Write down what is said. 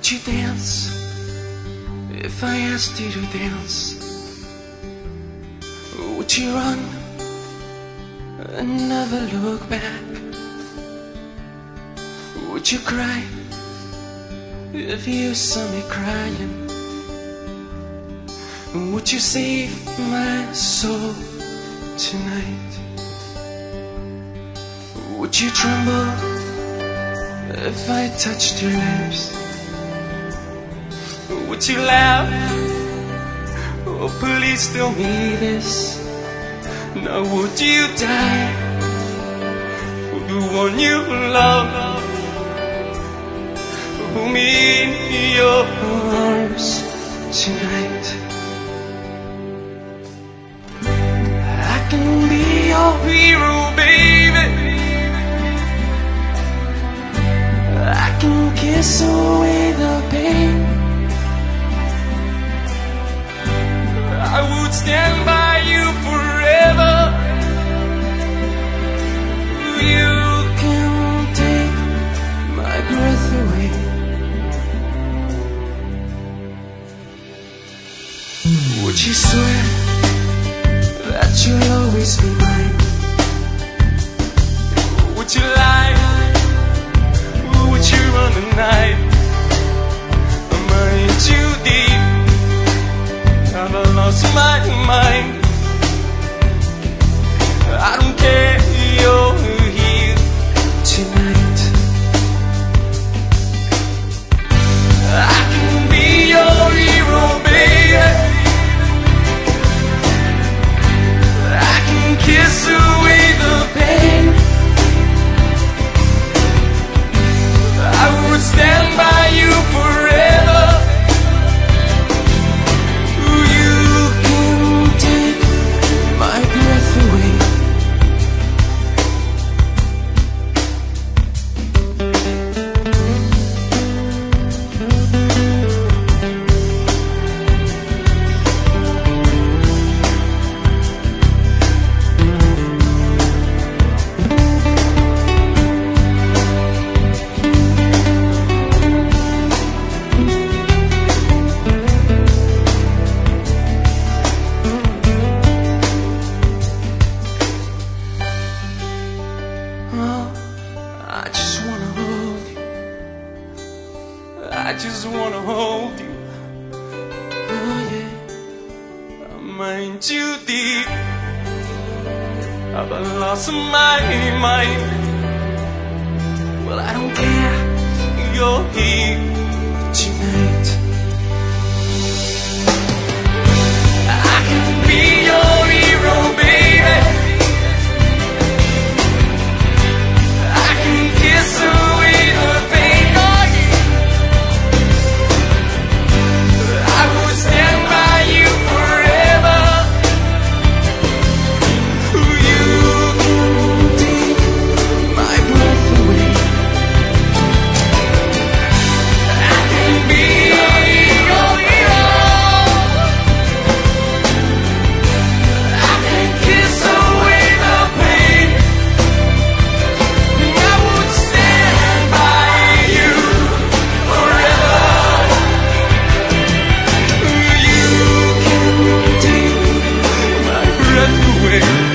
Would you dance if I asked you to dance? Would you run and never look back? Would you cry if you saw me crying? Would you save my soul tonight? Would you tremble if I touched your lips? Would you laugh? Oh, please tell me this. Now would you die for the one you love? Hold me in your arms tonight. I can be your hero, baby. I can kiss away the pain. I would stand by you forever. You can take my breath away. Would you swear that you'll always be mine? Would you lie? Would you run the night? Am I in too deep? Have I lost my mind? I don't care, you're here tonight. I can be your hero, baby. I can kiss away the pain. I would stand by you forever. I just wanna hold you. Oh yeah, I'm in too deep. I've lost my mind. Well, I don't care, you're here tonight. I can be your hero, baby. I can kiss away the pain. Stand by you forever. You can take my breath away. I can be your hero. I can kiss away the pain. I would stand by you forever. Take my breath away.